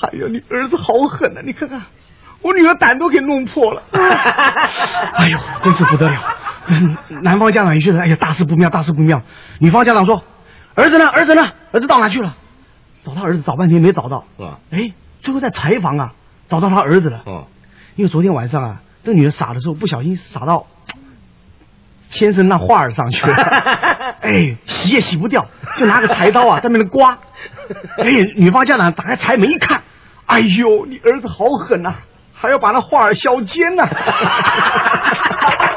哎呀，你儿子好狠啊！你看看，我女儿胆都给弄破了。哎呦，真是不得了！男方家长一觉得，哎呀，大事不妙，大事不妙。女方家长说：“儿子呢？儿子呢？儿子到哪去了？”找他儿子找半天没找到。哎，最后在柴房啊找到他儿子了。因为昨天晚上啊，这女的撒的时候不小心撒到先生那画儿上去了。哎，洗也洗不掉，就拿个柴刀啊在那边刮。哎，女方家长打开柴门一看，哎呦，你儿子好狠啊，还要把那画儿削尖呢。